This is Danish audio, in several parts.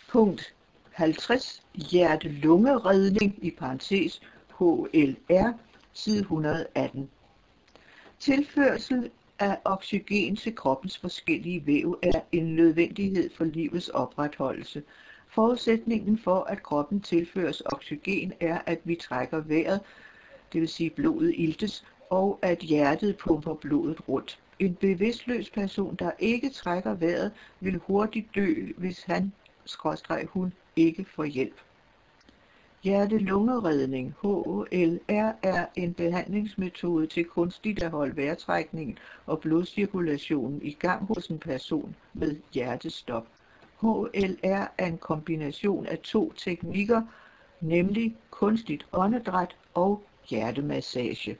Punkt 50. Hjerte-lunge-redning i parentes HLR, side 118. Tilførsel af oxygen til kroppens forskellige væv er en nødvendighed for livets opretholdelse. Forudsætningen for, at kroppen tilføres oxygen, er, at vi trækker vejret, det vil sige blodet iltes, og at hjertet pumper blodet rundt. En bevidstløs person, der ikke trækker vejret, vil hurtigt dø, hvis han/hun ikke får hjælp. Hjerte-lunge-redning HLR er en behandlingsmetode til kunstigt at holde vejrtrækningen og blodcirkulationen i gang hos en person med hjertestop. HLR er en kombination af 2 teknikker, nemlig kunstigt åndedræt og hjertemassage.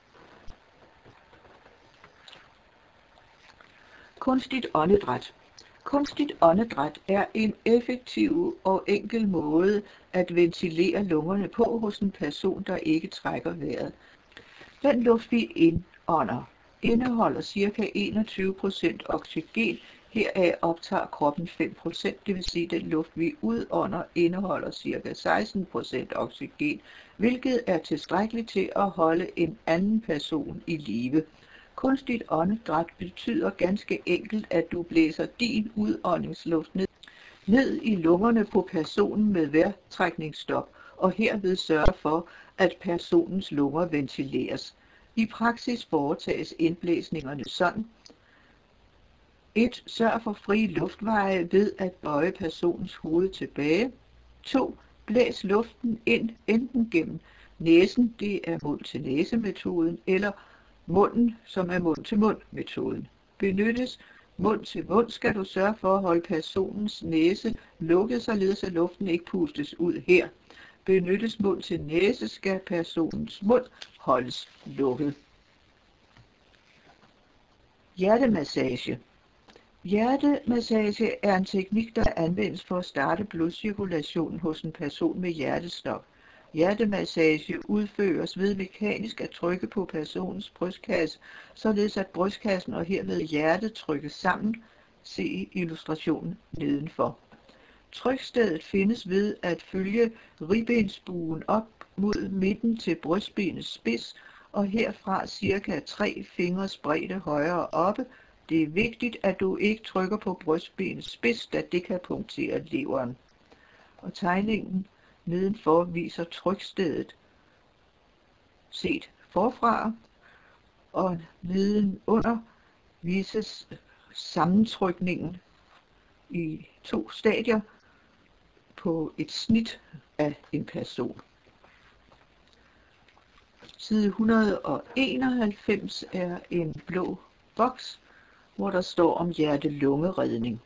Kunstigt åndedræt. Kunstigt åndedræt er en effektiv og enkel måde at ventilere lungerne på hos en person, der ikke trækker vejret. Den luft, vi indånder, indeholder ca. 21% oxygen. Heraf optager kroppen 5%, det vil sige, at den luft, vi udånder, indeholder ca. 16% oxygen, hvilket er tilstrækkeligt til at holde en anden person i live. Kunstigt åndedræt betyder ganske enkelt, at du blæser din udåndingsluft ned i lungerne på personen med vejrtrækningsstop, og herved sørger for, at personens lunger ventileres. I praksis foretages indblæsningerne sådan. 1. Sørg for frie luftveje ved at bøje personens hoved tilbage. 2. Blæs luften ind enten gennem næsen, det er mund-til-næse-metoden, eller munden, som er mund-til-mund-metoden. Benyttes mund-til-mund, skal du sørge for at holde personens næse lukket, således at luften ikke pustes ud her. Benyttes mund-til-næse, skal personens mund holdes lukket. Hjertemassage. Hjertemassage er en teknik, der anvendes for at starte blodcirkulationen hos en person med hjertestop. Hjertemassage udføres ved mekanisk at trykke på personens brystkasse, således at brystkassen og herved hjertet trykkes sammen. Se illustrationen nedenfor. Trykstedet findes ved at følge ribbensbuen op mod midten til brystbenets spids, og herfra ca. 3 fingres bredde højere oppe. Det er vigtigt, at du ikke trykker på brystbenets spids, da det kan punktere leveren. Og tegningen nedenfor viser trykstedet set forfra, og nedenunder vises sammentrykningen i 2 stadier på et snit af en person. Side 191 er en blå boks, hvor der står om hjerte-lunge-redning.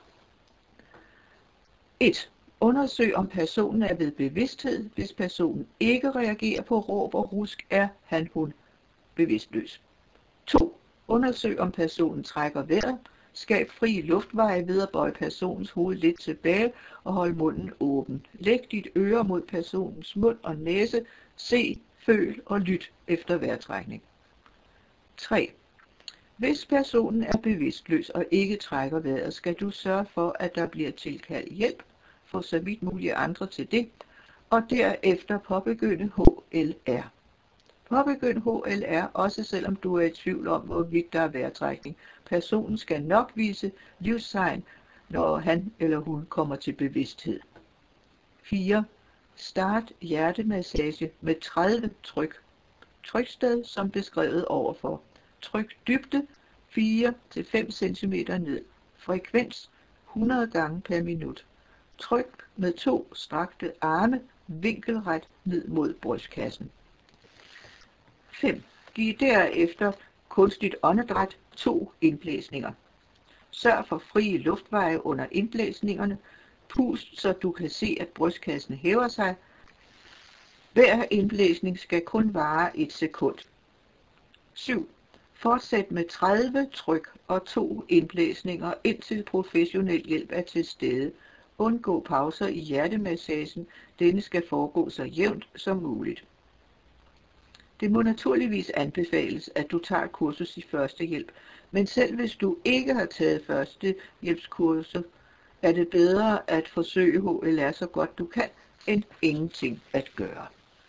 1. Undersøg, om personen er ved bevidsthed. Hvis personen ikke reagerer på råb og rusk, er han/hun bevidstløs. 2. Undersøg, om personen trækker vejret. Skab frie luftveje ved at bøje personens hoved lidt tilbage og holde munden åben. Læg dit øre mod personens mund og næse. Se, føl og lyt efter vejrtrækning. 3. Hvis personen er bevidstløs og ikke trækker vejret, skal du sørge for, at der bliver tilkaldt hjælp, få så vidt muligt andre til det, og derefter påbegynde HLR. Påbegynd HLR, også selvom du er i tvivl om, hvorvidt der er vejrtrækning. Personen skal nok vise livstegn, når han eller hun kommer til bevidsthed. 4. Start hjertemassage med 30 tryk. Tryksted som beskrevet overfor. Tryk dybde 4-5 cm ned. Frekvens 100 gange per minut. Tryk med 2 strakte arme vinkelret ned mod brystkassen. 5. Giv derefter kunstigt åndedræt 2 indblæsninger. Sørg for frie luftveje under indblæsningerne. Pust, så du kan se, at brystkassen hæver sig. Hver indblæsning skal kun vare 1 sekund. 7. Fortsæt med 30 tryk og 2 indblæsninger, indtil professionel hjælp er til stede. Undgå pauser i hjertemassagen. Denne skal foregå så jævnt som muligt. Det må naturligvis anbefales, at du tager et kursus i førstehjælp, men selv hvis du ikke har taget førstehjælpskurset, er det bedre at forsøge HLR så godt du kan, end ingenting at gøre.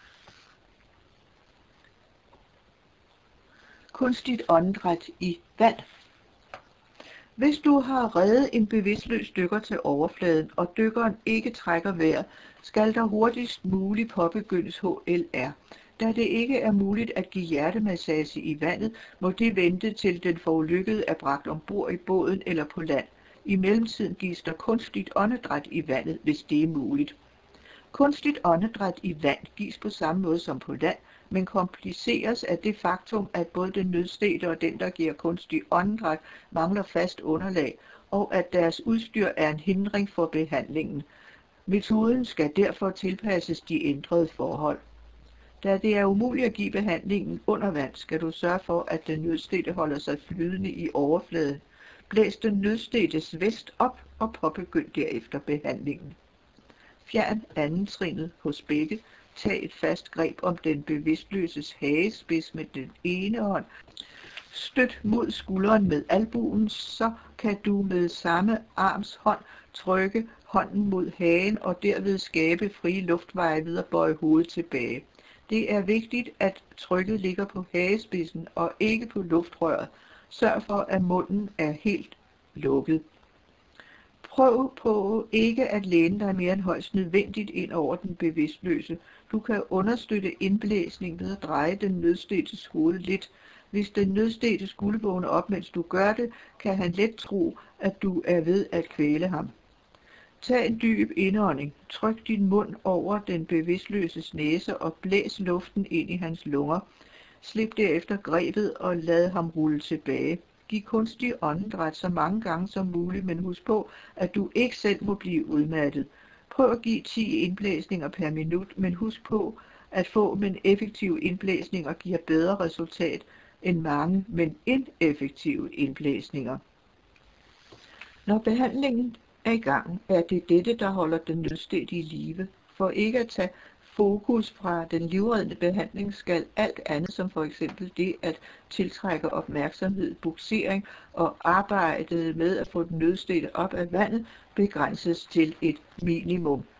Kunstigt åndedræt i vand. Hvis du har reddet en bevidstløs dykker til overfladen, og dykkeren ikke trækker vejret, skal der hurtigst muligt påbegyndes HLR. Da det ikke er muligt at give hjertemassage i vandet, må det vente til den forulykkede er bragt ombord i båden eller på land. I mellemtiden gives der kunstigt åndedræt i vandet, hvis det er muligt. Kunstigt åndedræt i vand gives på samme måde som på land, men kompliceres af det faktum, at både den nødstedte og den, der giver kunstig åndedræt, mangler fast underlag, og at deres udstyr er en hindring for behandlingen. Metoden skal derfor tilpasses de ændrede forhold. Da det er umuligt at give behandlingen under vand, skal du sørge for, at den nødstedte holder sig flydende i overfladen. Blæs den nødstedtes vest op og påbegynd derefter behandlingen. Fjern andentrinet hos begge. Tag et fast greb om den bevidstløses hagespids med den ene hånd. Støt mod skulderen med albuen, så kan du med samme arms hånd trykke hånden mod hagen og derved skabe frie luftveje ved at bøje hovedet tilbage. Det er vigtigt, at trykket ligger på hagespidsen og ikke på luftrøret. Sørg for, at munden er helt lukket. Prøv på ikke at læne dig mere end højst nødvendigt ind over den bevidstløse. Du kan understøtte indblæsning ved at dreje den nødstedtes hoved lidt. Hvis den nødstedte skulle vågne op, mens du gør det, kan han let tro, at du er ved at kvæle ham. Tag en dyb indånding. Tryk din mund over den bevidstløses næse og blæs luften ind i hans lunger. Slip derefter grebet og lad ham rulle tilbage. Giv kunstig åndedræt så mange gange som muligt, men husk på, at du ikke selv må blive udmattet. Prøv at give 10 indblæsninger per minut, men husk på, at få men effektive indblæsninger giver bedre resultat end mange, men ineffektive indblæsninger. Når behandlingen er i gang, er det dette, der holder den nødstedte i live. For ikke at tage fokus fra den livreddende behandling skal alt andet, som for eksempel det at tiltrække opmærksomhed, buksering og arbejdet med at få den nødstedte op af vandet, begrænses til et minimum.